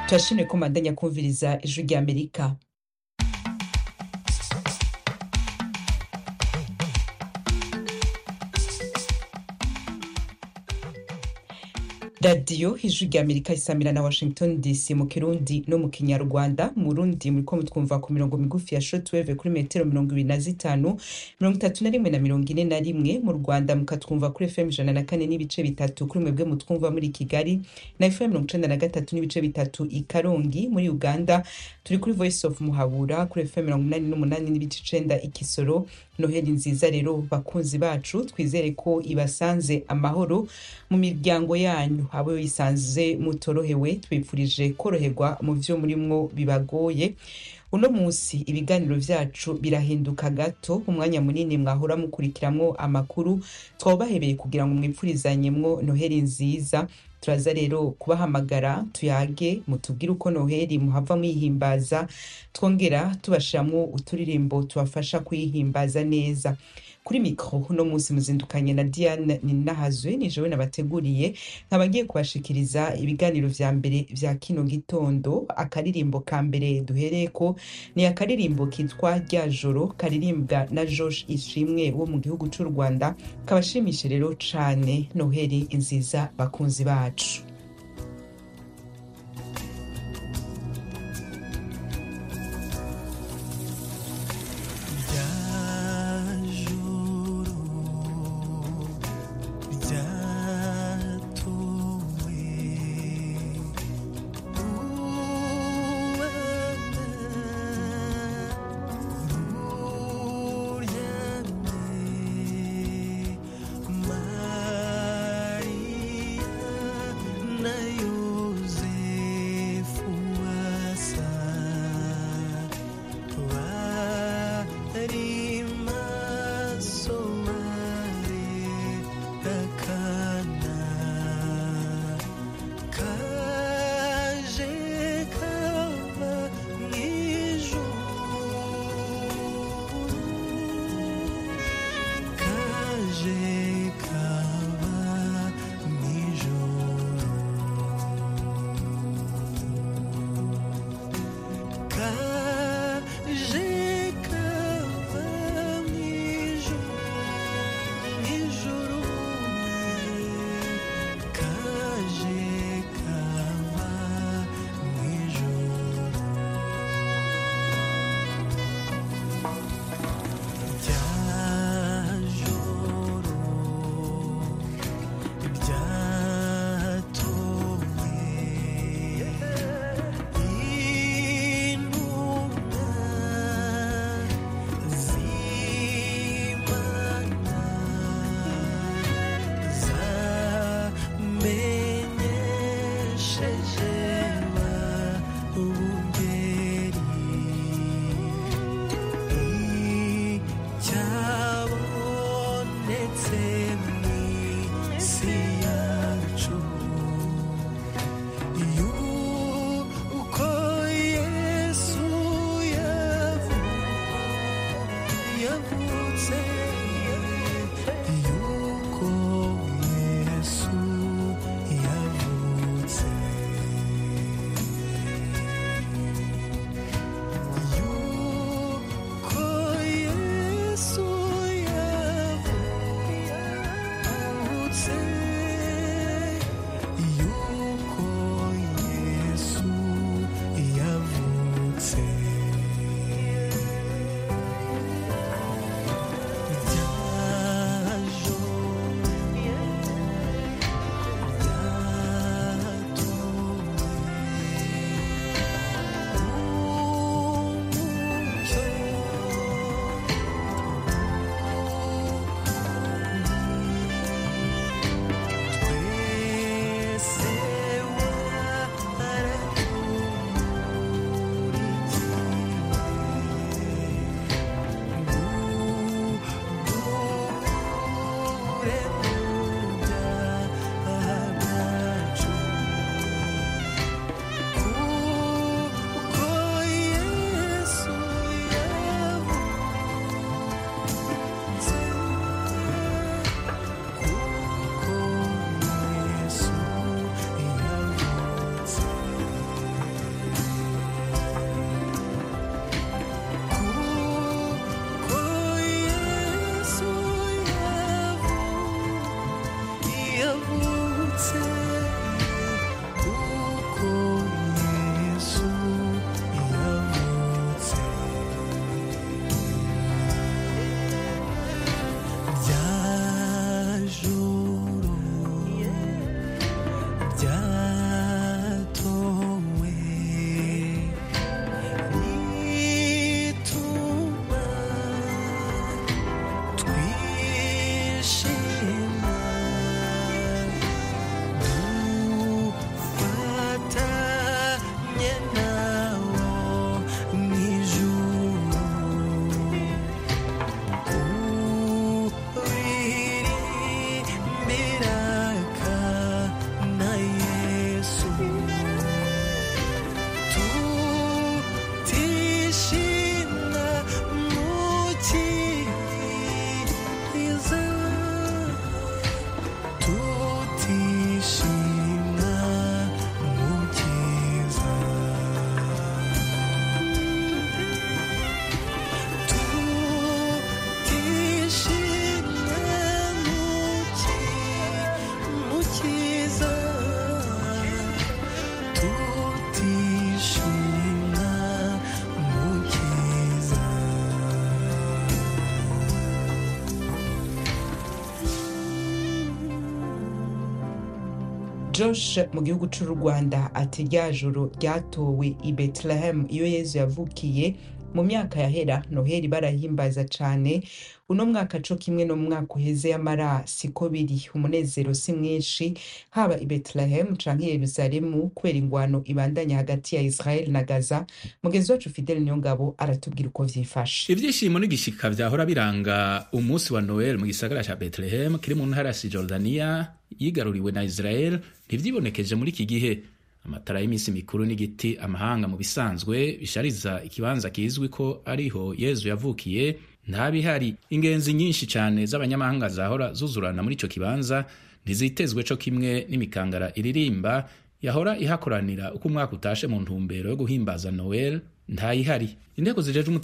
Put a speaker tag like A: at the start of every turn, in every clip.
A: turashimye ko mandanya kumviriza ijwi rya Amerika. Radio ijwi rya Amerika isamira na Washington DC mu Kirundi no mu Kinyarwanda. Mu Burundi muriko mutwumva ku mirongo migufi ya shortwave kuri metero 25, 31 na 41. Mu Rwanda mukatwumva kuri FM 104 n'ibice bitatu kuri mwebwe mutwumva muri Kigali, na FM 93 n'ibice bitatu i Karongi. Muri Uganda turi kuri Voice of Muhabura kuri FM 88 n'ibice 9 i Kisoro. Noheli nziza rero bakunzi bacu, twizere ko ibasanze amahoro mu miryango yanyu. Abo yisanze mutorohewe twipfurije koroherwa mu vyo murimwo bibagoye. Uno munsi ibiganiro vyacu birahinduka gato, umwanya munini mwahora mukurikiramwo amakuru twabahebeye kugira ngo mwipfurizanyemwo Noheli nziza. Turaza rero kubahamagara tuyage mutubwire uko Noheli muhava mwihimbaza, twongera tubashiramwo uturirimbo tubafasha kwihimbaza neza. Kuri mikro no munsi muzindukanye na Diane Ninahazwe, ni jewe nabateguriye, nkabagiye kubashikiriza ibiganiro vya mbere vya kino gitondo. Akaririmbo ka mbere duhereko ni akaririmbo kitwa Rya Joro, karirimbwa na Josh Ishimwe wo mu gihugu c'u Rwanda. Kabashimishe rero cane. Noheli nziza bakunzi bacu. Josh mu gihugu c'u Rwanda ati rya joro ryatowe i Bethlehem iyo Yezu yavukiye mu myaka yahera Noheli barahimbaza cane, uno mwaka co kimwe no mu mwaka uheze yamara siko biri, umunezero si mwinshi haba i Bethlehem canke i Yerusalemu kubera ingwano ibandanya hagati ya Israel na Gaza. Mugenzi wacu Fidel Niyongabo aratubwira uko vyifashe.
B: Ivyishimo n'igishika vyahora biranga umunsi wa Noel mu gisagara ca Bethlehem kiri mu ntara ya Cisjordania yigaruriwe na Israel ntivyibonekeje muri iki gihe. Amatara y'imisi mikuru n'igiti amahanga mu bisanzwe bishariza ikibanza kizwi ko ariho Yezu yavukiye ntabihari. Ingenzi nyinshi cane z'abanyamahanga zahora zuzurana muri ico kibanza ntizitezwe co kimwe n'imikangara iririmba yahora ihakoranira uko umwaka utashe mu ntumbero yo guhimbaza Noel ntayihari. Inteko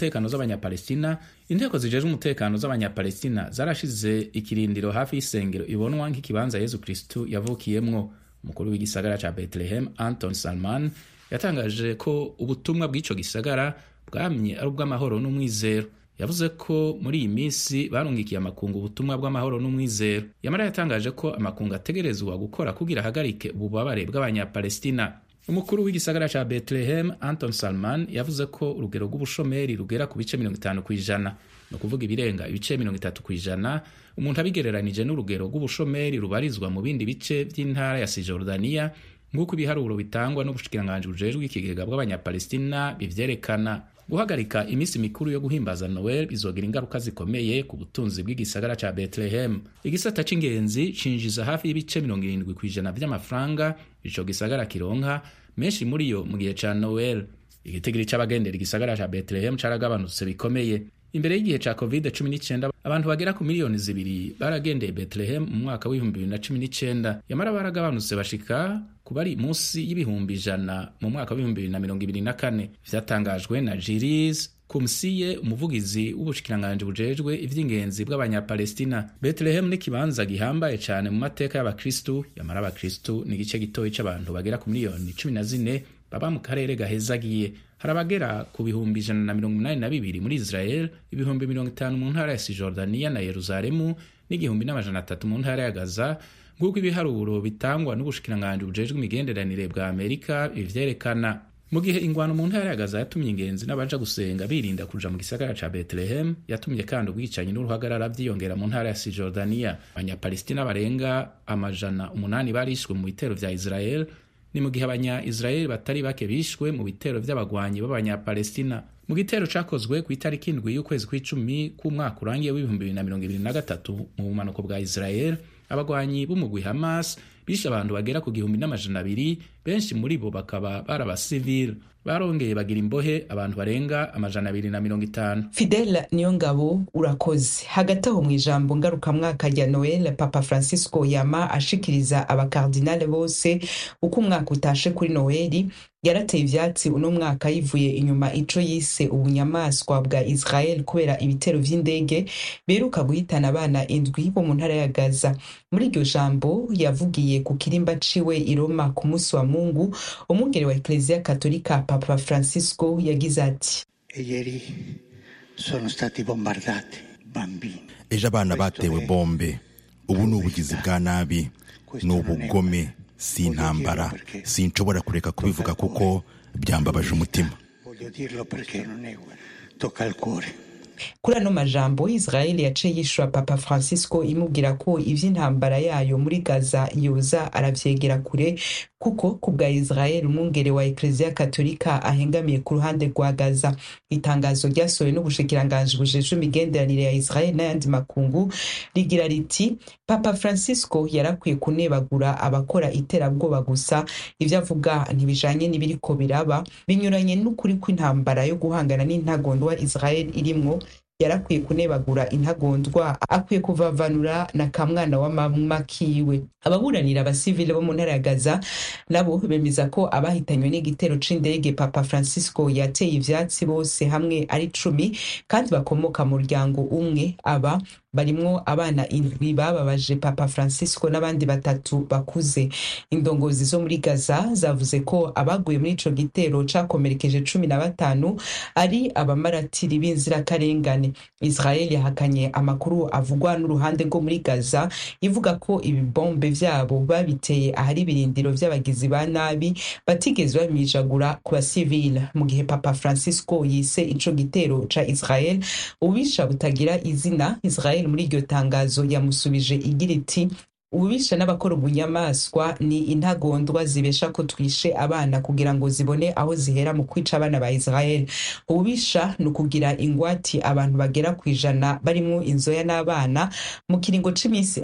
B: zijejwe umutekano z'abanyapalestina zarashize ikirindiro hafi y'isengero ibonwa nk'ikibanza Yezu Kristu yavukiyemwo. Umukuru w'igisagara ca Bethlehem Anton Salman yatangaje ko ubutumwa bw'ico gisagara bwamye ari ubw'amahoro n'umwizero. Yavuze ko muri iyi minsi barungikiye amakungu ubutumwa bw'amahoro n'umwizero. Yamara yatangaje ko amakungu ategerezwa gukora kugira hagarike ububabare bw'abanyapalestina. Umukuru w'igisagara ca Bethlehem Anton Salman yavuze ko urugero rw'ubushomeri rugera ku bice 50%, no kuvuga ibirenga ibice 30%, umuntu abigereranije n'urugero rw'ubushomeri rubarizwa mu bindi bice vy'intara ya Cisjordania nk'uko ibiharuro bitangwa n'ubushikiranganji bujejwe ikigega bw'abanyapalestina bivyerekana. Guhagarika imisi mikuru yo guhimbaza Noel bizogira ingaruka zikomeye ku butunzi bw'igisagara ca Bethlehem. Igisata c'ingenzi cinjiza hafi y'ibice 70% vy'amafaranga ico gisagara kironka, menshi muri yo mu gihe ca Noel. Igitigiri c'abagendera igisagara ca Bethlehem caragabanutse bikomeye. Imbere y'igihe ca COVID-19 abantu bagera ku miliyoni 2 baragendeye Bethlehem mu mwaka w'2019, yamara baragabanutse bashika kubari munsi y'ibihumbi 100 mu mwaka w'2024. Vyatangajwe na Jiris Kumsiye, umuvugizi w'ubushikiranganji bujejwe ivy'ingenzi bw'abanyapalestina. Bethlehem ni kibanza gihambaye cane mu mateka y'abakristu, yamara abakristu ni igice gitoyi c'abantu bagera ku miliyoni 14 baba mu karere gahezagiye. Harabagera ku bihumbi 182 muri Israel, ibihumbi 50 mu ntara ya Cisjordania na Yerusalemu, n'igihumbi n'amajana 3 mu ntara ya Gaza, nk'uko ibiharuro bitangwa n'ubushikiranganji bujejwe imigenderanire bwa Amerika bivyerekana. Mu gihe ingwano mu ntara ya Gaza yatumye ingenzi n'abaja gusenga birinda kuja mu gisagara ca Bethlehem, yatumye kandi ubwicanyi n'uruhagarara vyiyongera mu ntara ya Cisjordania. Abanyapalestina barenga 800 barishwe mu bitero vya Israel, ni mu gihe abanya-Israel batari bake bishwe mu bitero vy'abagwanyi b'abanyapalestina. Mu gitero cakozwe ku itariki 7 y'ukwezi kw'icumi k'umwaka urangiye w'2023 mu bumanuko bwa Israel, abagwanyi b'umugwi Hamas bishe abantu bagera ku 200, benshi muri bo bakaba barabasivile. Barongeye bagira imbohe abantu barenga 250.
A: Fidel Niyongabo urakoze. Hagati aho mw'ijambo ngarukamwaka rya Noel, Papa Francisco yama ashikiriza abakardinale bose uko umwaka utashe kuri Noeli, yarateye ivyatsi uno mwaka yivuye inyuma ico yise ubunyamaswa bwa Israel kubera ibitero vy'indege beruka guhitana abana 7 bo mu ntara ya Gaza. Muri iryo jambo yavugiye ku kirimba ciwe i Roma ku musi wa Mungu, umwungere wa Ecclesia Katolika Papa Francisco yagize ati:
C: Ieri sono stati bombardati bambini.
D: Ejo abana batewe bombe. Ubu ni ubugizi bwa nabi, ni ubugome, si intambara. Sinshobora kureka kubivuga kuko byambabaje umutima.
C: Voglio dirlo perché non è tocca al cuore.
A: Kuri ano majambo Israel yaciye yishura Papa Francisco imubwira ko ivy'intambara yayo muri Gaza yoza aravyegera kure, kuko kubwa Israel umwungere wa Ecclesia Katolika ahengamiye ku ruhande rwa Gaza. Itangazo ryasohowe n'ubushikiranganji bujejwe imigenderanire ya Israel n'ayandi makungu rigira riti: Papa Francisco yarakwiye kunebagura abakora iterabwoba gusa, ivyo avuga ntibijanye n'ibiriko biraba, binyuranye n'ukuri kw'intambara yo guhangana n'intagondwa Israel irimwo. Yarakwiye kunebagura intagondwa, akwiye kuvavanura na kamwana wa mama kiwe. Ababuranira abasivile bo mu ntara ya Gaza nabo bemeza ko abahitanywe n'igitero c'indege Papa Francisco yateye ivyatsi bose hamwe ari 10 kandi bakomoka mu muryango umwe, aba barimwo abana 7 bababaje Papa Francisco n'abandi 3 bakuze. Indongozi zo muri Gaza zavuze ko abaguye muri ico gitero cakomerekeje 15 ari abamaratiri b'inzirakarengane. Israel yahakanye amakuru avugwa n'uruhande rwo muri Gaza ivuga ko ibi bombe vyabo babiteye ahari ibirindiro vy'abagizi ba nabi batigeze bamijagura ku basivile, mu gihe Papa Francisco yise ico gitero ca Israel ubisha butagira izina. Israel muri iryo tangazo yamusubije igira iti ububisha n'abakora ubunyamaswa ni intagondwa zibesha ko twishe abana kugira ngo zibone aho zihera mu kwica abana ba Israel. Ububisha ni ukugira ingwati abantu bagera ku 100 barimo inzoya n'abana mu kiringo c'imisi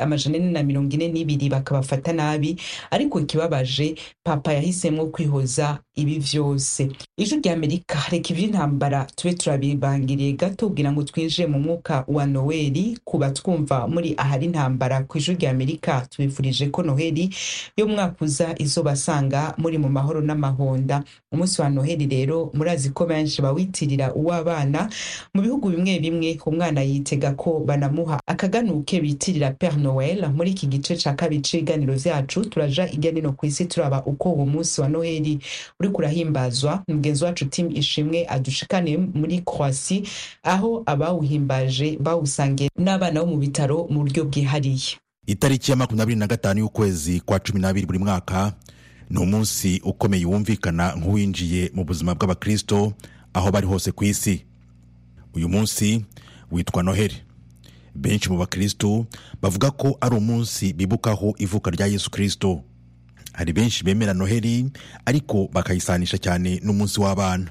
A: 442 bakabafata nabi, ariko ikibabaje Papa yahisemwo kwihoza ibi vyose. Ijwi rya Amerika reka ivy'intambara tube turabibangiriye gato kugira ngo twinjire mu mwuka wa Noeli. Kuba twumva muri ahari intambara ku ijwi rya Amerika tubifurije ko Noheli yo mwaka uza izobasanga muri mu mahoro n'amahonda. Umunsi wa Noheli rero murazi ko benshi bawitirira uw'abana. Mu bihugu bimwe bimwe umwana yitega ko banamuha akaganuke bitirira Père Noël. Muri iki gice ca kabiri c'ibiganiro vyacu turaja irya nino kw'isi turaba uko uwo munsi wa Noheli uri kurahimbazwa. Mugenzi wacu Tim Ishimwe adushikane muri Croatie aho abawuhimbaje bawusangiye n'abana bo mu bitaro mu buryo bwihariye.
D: Itariki ya 25 y'ukwezi kwa 12 buri mwaka ni umunsi ukomeye wumvikana nk'uwinjiye mu buzima bw'abakristo aho bari hose ku isi. Uyu munsi witwa Noheli. Benshi mu bakristo bavuga ko ari umunsi bibukaho ivuka rya Yesu Kristo. Hari benshi bemera Noheli ariko bakayisanisha cyane n'umunsi w'abana.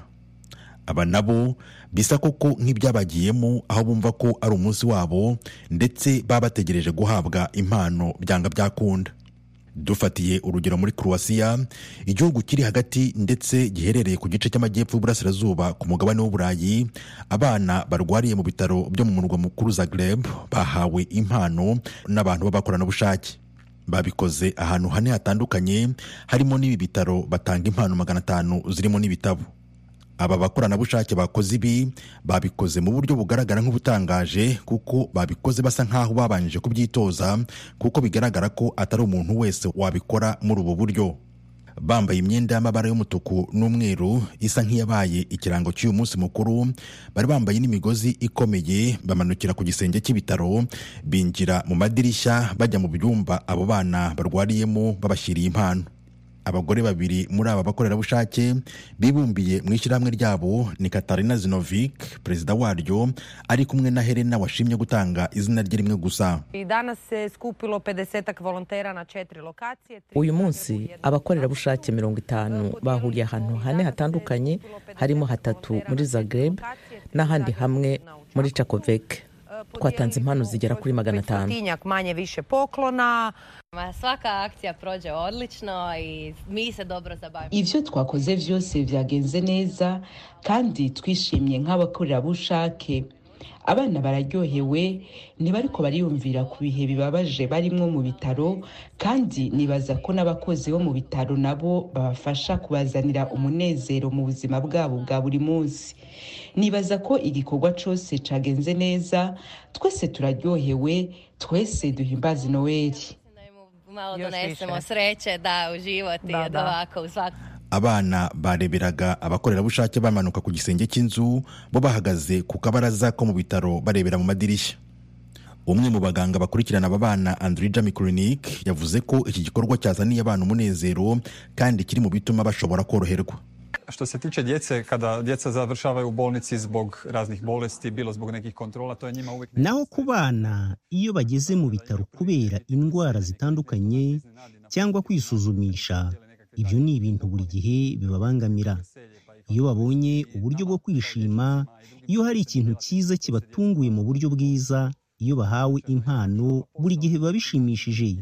D: Aba nabo bisa koko nk'ibyabagiyemo aho bumva ko ari umunsi wabo ndetse babategereje guhabwa impano byanga byakunda. Dufatiye urugero muri Croatia, igihugu kiri hagati ndetse giherereye ku gice cy'amajyepfo y'uburasirazuba ku mugabane w'Uburayi, abana barwariye mu bitaro byo mu murwa mukuru Zagreb bahawe impano n'abantu b'abakoranabushake. Babikoze ahantu hane hatandukanye, harimo n'ibi bitaro batanga impano 500 zirimo n'ibitabo. Aba bakoranabushake bakoze ibi babikoze mu buryo bugaragara nk'ubutangaje, kuko babikoze basa nkaho babanje kubyitoza, kuko bigaragara ko atari umuntu wese wabikora muri ubu buryo. Bambaye imyenda y'amabara y'umutuku n'umweru isa nk'iyabaye ikirango cy'uyu munsi mukuru, bari bambaye n'imigozi ikomeye, bamanukira ku gisenge cy'ibitaro, binjira mu madirishya bajya mu byumba abo bana barwariyemo babashyiriye impano. Abagore babiri muri aba bakorerabushake bibumbiye mu ishyirahamwe ryabo ni Katarina Zinovic, perezida waryo, ari kumwe na Helena washimye gutanga izina rye rimwe gusa.
E: Uyu munsi abakorerabushake 50 bahuriye ahantu hane hatandukanye, harimo 3 muri Zagreb n'ahandi hamwe muri Čakovec. Twatanze impano zigera kuri 500.
F: Svaka akcija prođe odlično i mi se dobro zabavimo.
A: Ivyo twakoze vyose vyagenze neza kandi twishimye nk'abakorerabushake. Abana bararyohewe, ntibariko bariyumvira ku bihe bibabaje barimwo mu bitaro, kandi nibaza ko n'abakozi bo mu bitaro nabo babafasha kubazanira umunezero mu buzima bwabo bwa buri munsi. Nibaza ko igikorwa cose cagenze neza, twese turaryohewe, twese duhimbaza Noeli.
F: Malo donesemo sreće da u život i od ovako u svaku.
D: Abana bareberaga abakorerabushake bamanuka ku gisenge cy'inzu, bo bahagaze ku kabaraza ko mu bitaro barebera mu madirishya. Umwe mu baganga bakurikirana aba bana, Andrija Mikurinik, yavuze ko iki gikorwa cyazaniye abana umunezero kandi kiri mu bituma bashobora koroherwa.
G: Što se tiče djece, kada djeca završavaju u bolnici zbog raznih bolesti, bilo zbog nekih kontrola, to je njima uvijek...
H: Naho ku bana iyo bageze mu bitaro kubera indwara zitandukanye cyangwa kwisuzumisha, ibyo ni ibintu buri gihe bibabangamira. Iyo babonye uburyo bwo kwishima, iyo hari ikintu cyiza kibatunguye mu buryo bwiza, iyo bahawe impano, buri gihe biba bishimishije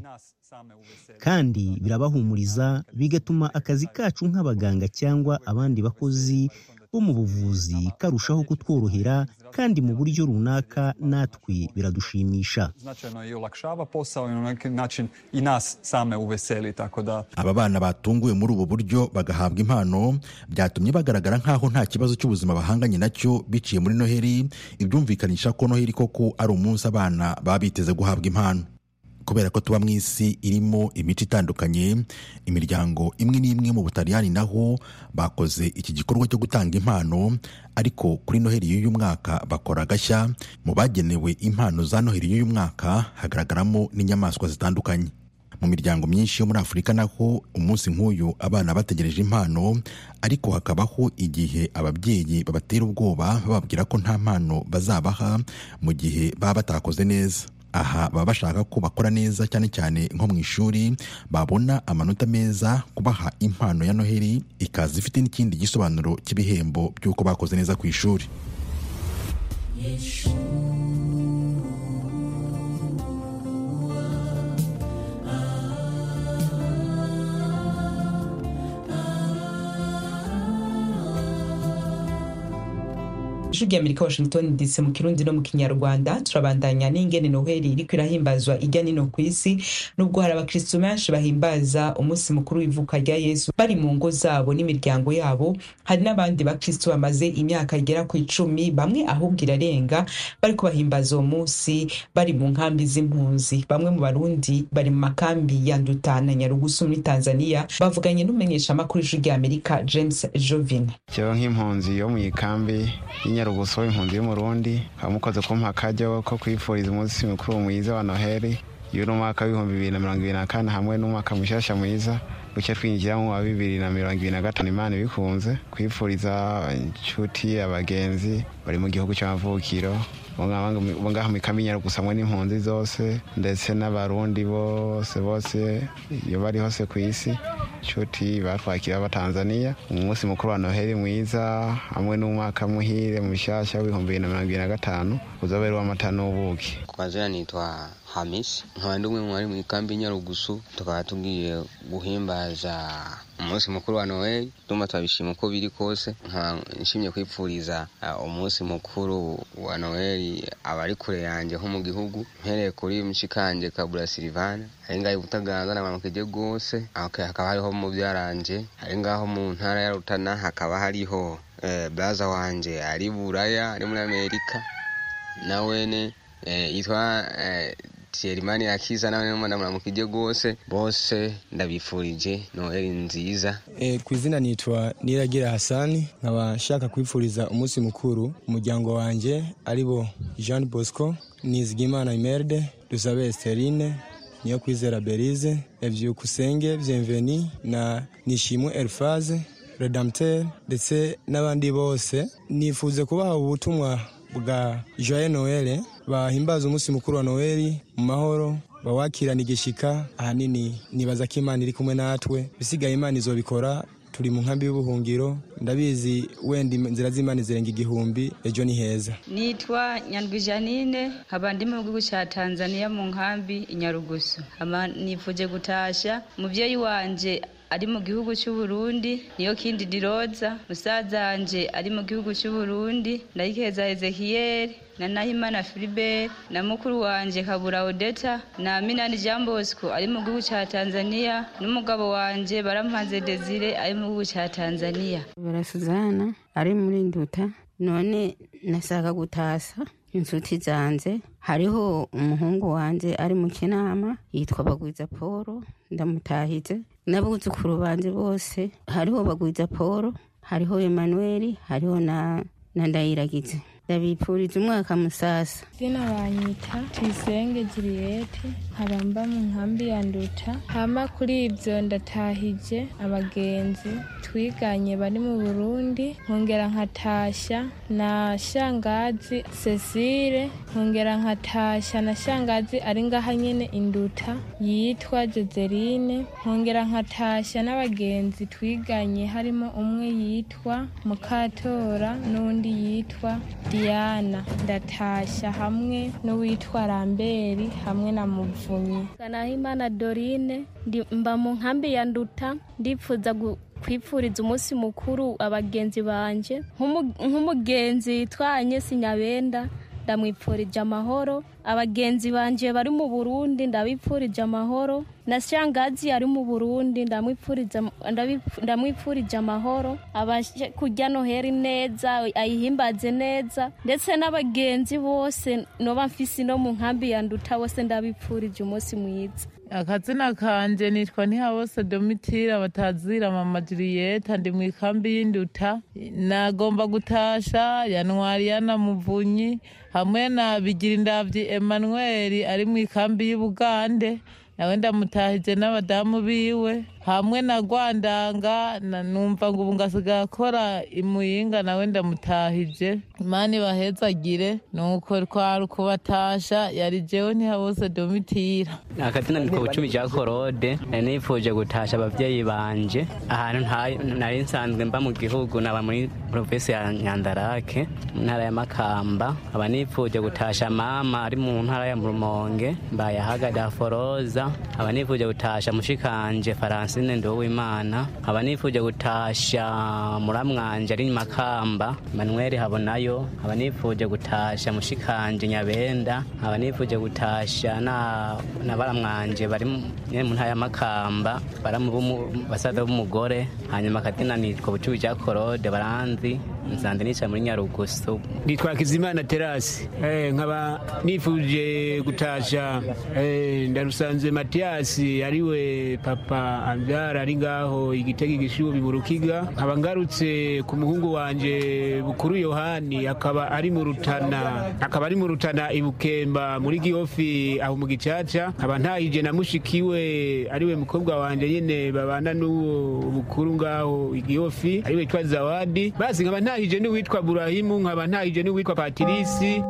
H: kandi birabahumuriza, bigatuma akazi kacu nk'abaganga cyangwa abandi bakozi bo mu buvuzi karushaho kutworohera kandi mu buryo runaka natwe biradushimisha.
G: Značajno i olakšava posao i na neki način i nas same uveseli, tako da
D: aba bana batunguwe muri ubu buryo bagahabwa impano byatumye bagaragara nk'aho nta kibazo cy'ubuzima bahanganye nacyo biciye muri Noheli, ibyumvikanisha ko Noheli koko ari umunsi abana baba biteze guhabwa impano. Kubera ko tuba mu isi irimo imico itandukanye, imiryango imwe n'imwe mu Butaliyani naho bakoze iki gikorwa cyo gutanga impano, ariko kuri Noheli y'uyu mwaka bakora agashya. Mu bagenewe impano za Noheli y'uyu mwaka hagaragaramo n'inyamaswa zitandukanye. Mu miryango myinshi yo muri Afurika naho umunsi nk'uyu abana bategereje impano, ariko hakabaho igihe ababyeyi babatera ubwoba bababwira ko nta mpano bazabaha mu gihe baba batakoze neza. Aha baba bashaka ko bakora neza, cyane cyane nko mu ishuri, babona amanota meza. Kubaha impano ya Noheli ikaza ifite n'ikindi gisobanuro cy'ibihembo by'uko bakoze neza ku ishuri.
A: Ijwi ry'Amerika, Washington DC, mu Kirundi no mu Kinyarwanda. Turabandanya n'ingene Noheli iriko irahimbazwa irya nino ku isi, nubwo hari abakristo benshi bahimbaza umunsi mukuru w'ivuka rya Yesu bari mu ngo zabo n'imiryango yabo. Hari n'abandi bakristo bamaze imyaka igera ku 10, bamwe ahubwo irarenga, bariko bahimbaza uwo munsi bari mu nkambi z'impunzi. Bamwe mu Barundi bari mu makambi ya Nduta na Nyarugusu muri Tanzania bavuganye n'umumenyesha makuru w'Ijwi ry'Amerika James Jovin.
I: Cyo nk'impunzi yo mu ikambi Nyarugusu, impunzi y'Umurundi, amukoze kumpa akaryo ko kwifuriza umunsi mukuru mwiza wa Noheli y'uno mwaka w'2024 hamwe n'umwaka mushasha mwiza ucye twinjira mu wa 2025. Imana bikunze kwifuriza inshuti, abagenzi bari mu gihugu cy'amavukiro bonga hamwe Nyarugusu hamwe n'impunzi zose, ndetse n'abarundi bose iyo bari hose ku isi, inshuti batwakira Abatanzania. Umunsi mukuru wa Noheli mwiza hamwe n'umwaka muhire mushasha w'2025 uzabera w'amata n'ubuki.
J: Kwa jina nitwa Hamis, nkaba umwe mu bari mu ikambi Nyarugusu. Tukaba tugiye guhimbaza umunsi mukuru wa Noheli. Tuma twabishima uko biri kose, nshimye kwipfuriza umunsi mukuru wa Noheli abari kure yanjye nko mu gihugu, mpereye kuri mshikanje Kabura Silvana ari ngaho Butaganza na Mamukeje gose. Hakaba hariho mu byaranje ari ngaho mu ntara ya Rutana, hakaba hariho blaza wanje ari Buraya ari muri Amerika, nawene yitwa Thierry Akiza nawe n'umwana Mamukeje gose. Bose ndabifurije Noheli nziza.
K: Kwizina nitwa Niragira Hasani, nkaba nshaka kwifuriza umunsi mukuru umuryango wanje aribo Jean Bosco, Nizigimana Imerde, Dusabe Esterine, Niyo Kwizera Berize, Evyukusenge Bienveni na Nishimwe Elfaze Redempteur, ndetse n'abandi bose. Nifuze kubaha ubutumwa bwa Joyeux Noël, bahimbaza umunsi mukuru wa Noheli mu mahoro, bawakirana igishika. Ahanini nibaza ko Imana iri kumwe natwe, bisigaye Imana izobikora. Turi mu nkambi y'ubuhungiro, ndabizi wenda inzira z'Imana zirenga 1000, ejo ni heza.
L: Nitwa Nyandwi Janine, nkaba ndi mu gihugu cya Tanzania mu nkambi Nyarugusu. Nifuje gutasha muvyeyi wanje ari mu gihugu cy'u Burundi, niyo kindi Diroza. Musaza wanje ari mu gihugu cy'u Burundi, Ndayikeza Ezekiel na Nahimana Philibert, na mukuru wanje Kabura Odeta na Minani Jean Bosco ari mu gihugu cya Tanzania, n'umugabo wanje Barampaze Desire ari mu gihugu cya Tanzania.
M: Barasuzana ari muri Nduta. None nasaka gutasa inshuti zanjye. Hariho umuhungu wanje ari mu Kinama yitwa Bagwiza Paul, ndamutahize. N'abuzukuru banje bose, hariho Bagwiza Paul, hariho Emmanuel, hariho na Ndayiragize. Ndabipfuriza umwaka musasa.
N: Zina banyita Tuyisenge Juliette, nkaba mu nkambi ya Nduta. Hama kuri ibyo ndatahije abagenzi twiganye bari mu Burundi, nkongera nkatasha na shangazi Cecile, nkongera nkatasha na shangazi ari ngaha nyene Induta yitwa Joseline, nkongera nkatasha n'abagenzi twiganye harimo umwe yitwa Mukatora n'undi yitwa Diana. Ndatasha hamwe n'uwitwa Ramberi hamwe na Muvunyi.
O: Kanahimana Dorine, mba mu nkambi ya Nduta. Ndipfuza
N: kwipfuriza umunsi mukuru abagenzi banje nk'umugenzi yitwanye Sinyabenda ndamwipfurije amahoro. Abagenzi banje bari mu Burundi ndabipfurije amahoro. Na shangazi ari mu Burundi ndamwipfurije amahoro. Abashe kurya Noheli neza ayihimbaze neza, ndetse n'abagenzi bose noba mfisi no mu nkambi ya Nduta bose ndabipfurije umunsi mwiza.
O: Akazina kanje nitwa Ntihabose Domitira batazira mama Julieta, ndi mu ikambi y'Induta. Nagomba gutasha Yanwari Yana Muvunyi hamwe na Bigirindavyi Emmanuel ari mu ikambi y'Ubugande, nawe ndamutahije n'abadamu biwe, hamwe na Rwandanga numva ngo ubu ngasigaye akora imuyinga, nawe ndamutahije. Imana ibahezagire. Nuko twari kubatasha, yari jewe Ntihabose Domitira.
P: Akazina nitwa Bucumi Jean Claude, nifuje gutasha abavyeyi banje ahantu nari nsanzwe mba mu gihugu, naba muri province ya Nyandarake mu ntara ya Makamba. Aba nifuje gutasha mama ari mu ntara ya Rumonge Mbayahaga Daforoza. Aba nifuje gutasha mushikanje Francine Ndowimana. Aba nifuje gutasha muramwanje ari Makamba Manuel Habonayo. Aba nifuje gutasha mushikanje Nyabenda. Aba nifuje gutasha na baramwanje bari mu ntara ya Makamba basaza b'umugore. Hanyuma Katina nitwa Bucumi Jean Claude baranzi nsanze nica muri Nyarugusu.
Q: Nitwa Kizimana Terasi. Nkaba nifuje gutasha Ndarusanze Matiasi ariwe papa Anzara ari ngaho Igitega Igishubi mu Rukiga. Nkaba ngarutse ku muhungu wanje Bukuru Yohani akaba ari mu Rutana Ibukemba muri Gihofi aho mu Gicaca. Nkaba ntahije na mushikiwe ariwe mukobwa wanje nyene babana n'uwo Bukuru ngaho Igihofi ariwe twa Zawadi. Basi nkaba ntahije n'uwitwa Burahimu, nkaba ntahije n'uwitwa Patirisi.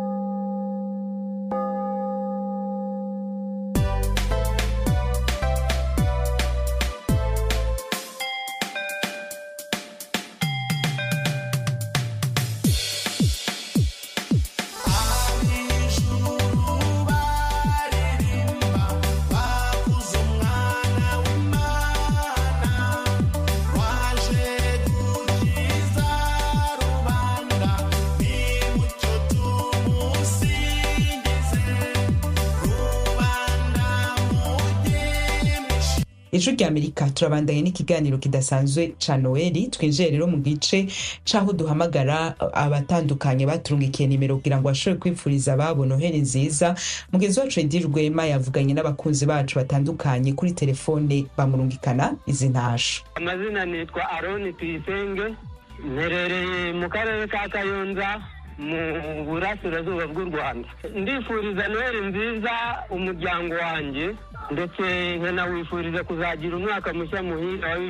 A: Ijwi ry'Amerika turabandanye n'ikiganiro kidasanzwe ca Noeli. Twinjiye rero mu gice caho duhamagara abatandukanye baturungikiye nimero kugira ngo bashobore kwipfuriza ababo Noheli nziza. Mugenzi wacu Edi Rwema yavuganye n'abakunzi bacu batandukanye kuri telefone bamurungikana izi ntasho.
R: Amazina nitwa Aroni Tuyisenge, mperereye mu karere ka Kayonza mu burasirazuba bw'u Rwanda. Ndifuriza Noheli nziza umuryango wanjye, ndetse nkanawifuriza kuzagira umwaka mushya muhira wa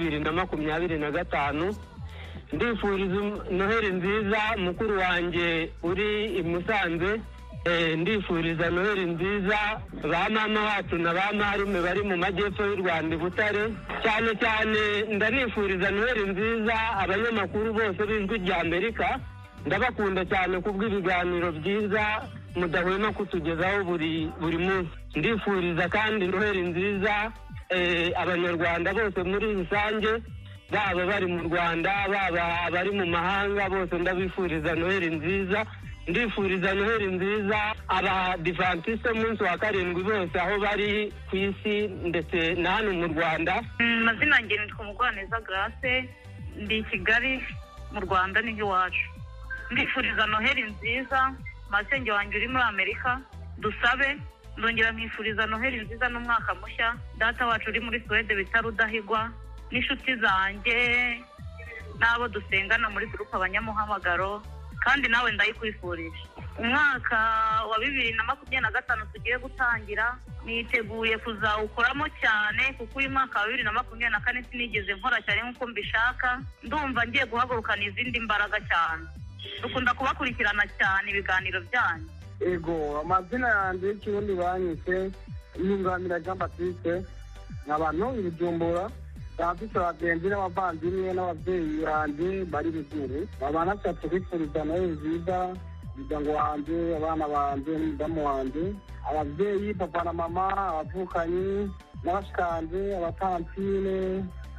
R: 2025. Ndifuriza Noheli nziza mukuru wanjye uri i Musanze. Ndifuriza Noheli nziza ba mama wacu na ba marume bari mu majyepfo y'u Rwanda Butare. Cyane cyane ndanifuriza Noheli nziza abanyamakuru bose b'Ijwi ry'Amerika. Ndabakunda cyane kubw'ibiganiro byiza mudahwema kutugezaho buri munsi. Ndifuriza kandi Noheli nziza abanyarwanda bose muri rusange, baba bari mu Rwanda baba bari mu mahanga, bose ndabifuriza Noheli nziza. Ndifuriza Noheli nziza abadivantiste munsi wa karindwi bose aho bari ku isi ndetse na hano mu Rwanda.
S: Mazina yanjye nitwa Mugwaneza Grace, ndi Kigali mu Rwanda n'iwacu. Ndifuriza Noheli nziza masenge wanjye uri muri Amerika Dusabe. Ndongera mwifuriza Noheli nziza n'umwaka mushya data wacu uri muri Swede bita Rudahigwa, n'inshuti zanjye n'abo dusengana muri groupe abanyamuhamagaro, kandi nawe ndayikwifurije. Umwaka wa 2025 tugiye gutangira, niteguye kuzawukoramo cyane kuko uyu mwaka wa 2024 sinigeze nkora cyane nk'uko mbishaka. Ndumva ngiye guhagurukana izindi mbaraga cyane. Dukunda kubakurikirana cyane ibiganiro byanyu.
T: Ego, amazina yanjye y'Ikirundi banyise Nyunganira Jean Baptiste, nk'abantu Ibijumbura, bafite abagenzi n'abavandimwe n'ababyeyi banjye bari Ruguru. Babana cyane kwifuriza Noheli nziza umuryango wanjye, abana banjye n'umudamu wanjye, ababyeyi papa na mama, abavukanyi n'abashikanje, abatantine,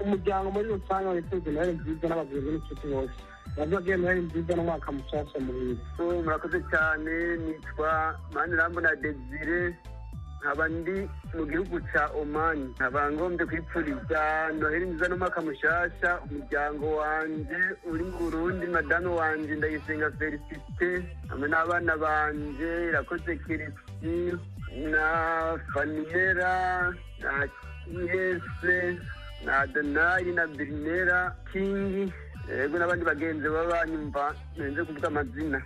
T: umuryango muri rusange wifuje noheli nziza n'abagenzi n'inshuti bose bazagiye noheli nziza n'umwaka mushasha muhira.
R: Murakoze cyane, nitwa Manirambona Desire, nkaba ndi mu gihugu cya Omani, nkaba ngombye kwipfuriza noheli nziza n'umwaka mushasha umuryango wanje uri mu Burundi, madame wanje Ndayisenga Felicite hamwe n'abana banje Irakoze Kirisi na Faniyera na Yese na Adonai na Birinera Kingi, yego n'abandi bagenzi b'abanyumva nenze kuvuga amazina.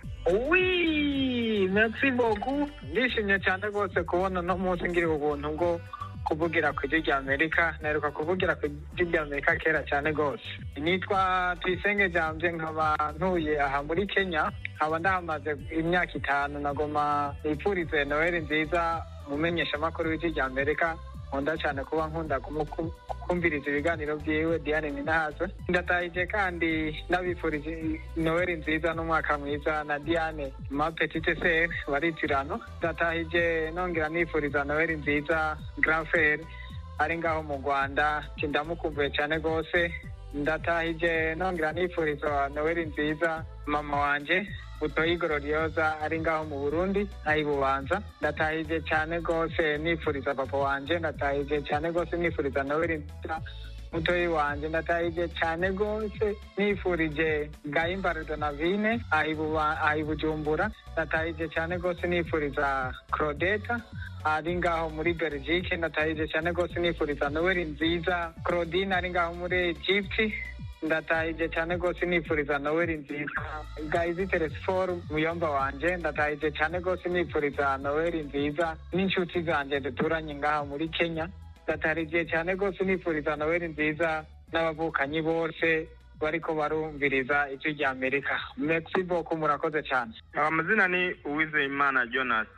U: Oui, merci beaucoup. Ndishimye cyane rwose kubona no munsi ngira ubuntu ngo kuvugira ku ijwi rya Amerika. Naheruka kuvugira ku ijwi rya Amerika kera cyane rwose. Nitwa Tuyisenge Jamvye, nkaba ntuye aha muri Kenya, nkaba ndahamaze imyaka 5. Nagoma nipfurize Noheli nziza mumenyesha makuru w'ijwi rya Amerika. Nkunda cyane kuba nkunda kumviriza ibiganiro byiwe Diane Ninahazo. Ndatahije kandi nabifurije Noheli nziza n'umwaka mwiza na Diane ma petite sœur baritirano. Ndatahije nongera nifuriza Noheli nziza grand frère ari ngaho mu Rwanda, ndamukumbuye cyane rwose. Ndatahije nongera nifuriza Noheli nziza mama wanje Butoyi Gloriosa ari ngaho mu Burundi ayi Bubanza. Ndatahije cyane rwose nifuriza papa wanje. Ndatahije cyane rwose nifuriza Noheli nziza mutoyi wanje. Ndatahije cyane rwose nifurije Gahimbare Donavine ayi Bujumbura. Ndatahije cyane rwose nifuriza Claudette ari ngaho muri Belgique. Ndatahije cyane rwose nifuriza Noheli nziza Claudine ari ngaho muri Egypt. Ndatahije cyane rwose nifuriza Noheli nziza Gaizi Telesfor muyomba wanje. Ndatahije cyane rwose nifuriza Noheli nziza n'inshuti zanje duturanye ngaha muri Kenya. Ndatahije cyane rwose nifuriza Noheli nziza n'abavukanyi bose bariko barumviriza ijwi rya Amerika. Merci beaucoup, murakoze cyane.
V: Amazina ni Uwizeyimana Jonas,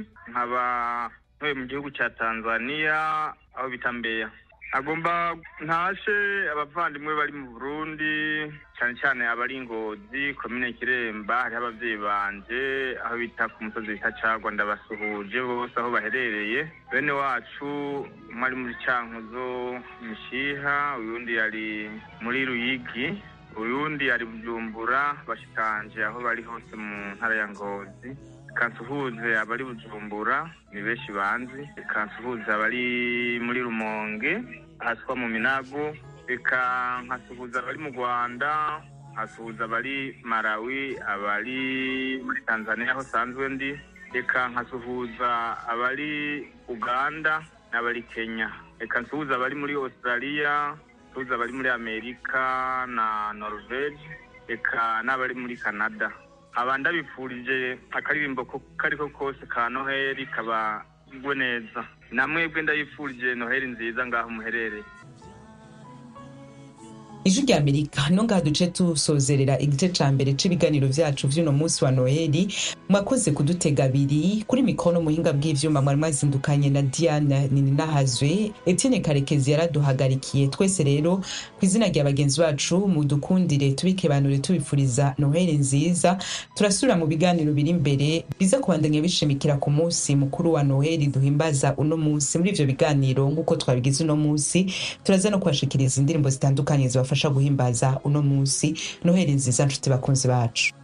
V: nkaba ntuye mu gihugu cya Tanzania aho bita Mbeya. Agomba ntashe abavandimwe bari mu Burundi, cyane cyane abari Ngozi komine Kiremba, hari abavyeyi banje aho bita ku musozi bita Cagwa. Ndabasuhuje bose aho baherereye. Bene wacu umwe muri Cankuzo Mishiha, uyundi yari muri Ruyigi, uyundi yari Bujumbura, bashikanje aho bari hose mu ntara ya Ngozi. Kansuhuze abari Bujumbura ni benshi banzi. Kansuhuze abari muri Rumonge haswa mu Minago. Eka nkasuhuza abari mu Rwanda, nkasuhuza abari Malawi, abari muri Tanzania aho sanzwe ndi. Eka nkasuhuza abari Uganda n'abari Kenya. Eka nsuhuza abari muri Australia, nsuhuza abari muri Amerika na Norvege, eka n'abari muri Canada. Abanda bifurije akaririmbo kariko kose ka Noheli kabagwe neza. Namwebwe ndayifurije Noheli nziza ngaho muherereye.
A: Ijwi rya Amerika no ngaha duce tusozerera igice ca mbere c'ibiganiro vyacu vy'uno munsi wa Noheli. Mwakoze kudutega abiri kuri mikono muhinga bw'ivyuma, mwari mwazindukanye na Diane Ninahazwe. Etienne Karekezi yaraduhagarikiye. Twese rero kw'izina rya bagenzi bacu mudukundire tubikebanure tubifuriza Noheli nziza. Turasubira mu biganiro biri imbere biza kubandanya bishimikira ku munsi mukuru wa Noheli duhimbaza uno munsi. Muri ivyo biganiro nk'uko twabigize uno munsi, turaza no kubashikiriza indirimbo zitandukanye zibafasha guhimbaza uno munsi. Noheli nziza nshuti bakunzi bacu.